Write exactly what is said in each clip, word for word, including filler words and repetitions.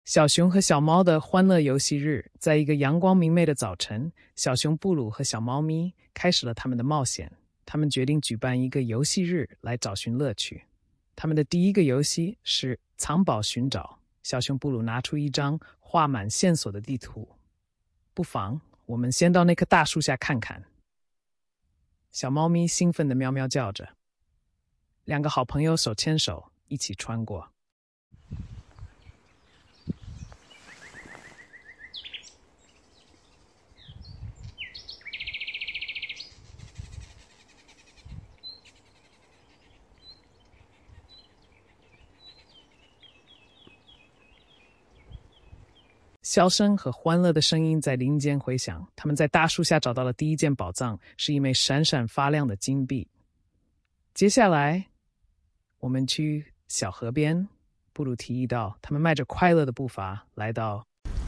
小熊和小猫的欢乐游戏日，在一个阳光明媚的早晨，小熊布鲁和小猫咪开始了他们的冒险。他们决定举办一个游戏日来找寻乐趣。他们的第一个游戏是藏宝寻找。小熊布鲁拿出一张画满线索的地图。不妨我们先到那棵大树下看看。小猫咪兴奋地喵喵叫着。两个好朋友手牵手一起穿过。笑声和欢乐的声音在林间回响。他们在大树下找到了第一件宝藏，是一枚闪闪发亮的金币。接下来，我们去小河边。布鲁提议道，他们迈着快乐的步伐来到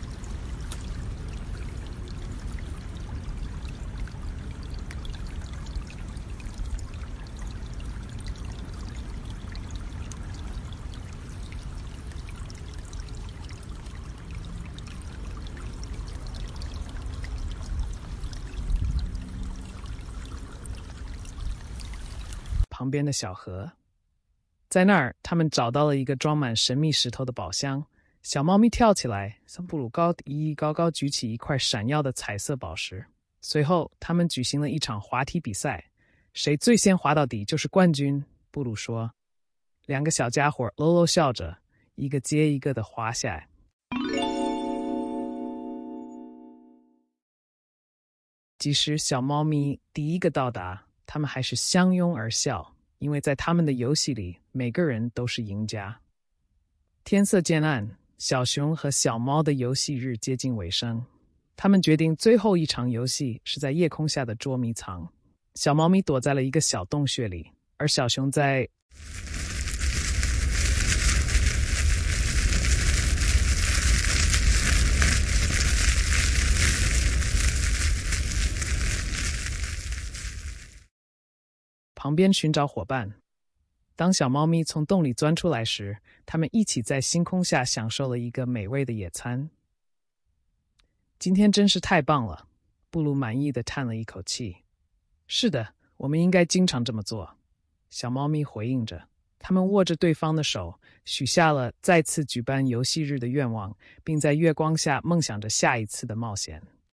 旁边的小河。在那儿，他们找到了一个装满神秘石头的宝箱。小猫咪跳起来，向布鲁高一高高举起一块闪耀的彩色宝石。随后，他们举行了一场滑梯比赛，谁最先滑到底就是冠军。布鲁说。两个小家伙喽喽笑着，一个接一个的滑下来。即使小猫咪第一个到达，他们还是相拥而笑，因为在他们的游戏里，每个人都是赢家。天色渐暗，小熊和小猫的游戏日接近尾声。他们决定最后一场游戏是在夜空下的捉迷藏。小猫咪躲在了一个小洞穴里，而小熊在旁边寻找伙伴。当小猫咪从洞里钻出来时，它们一起在星空下享受了一个美味的野餐。今天真是太棒了，布鲁满意地叹了一口气。是的，我们应该经常这么做，小猫咪回应着。他们握着对方的手，许下了再次举办游戏日的愿望，并在月光下梦想着下一次的冒险。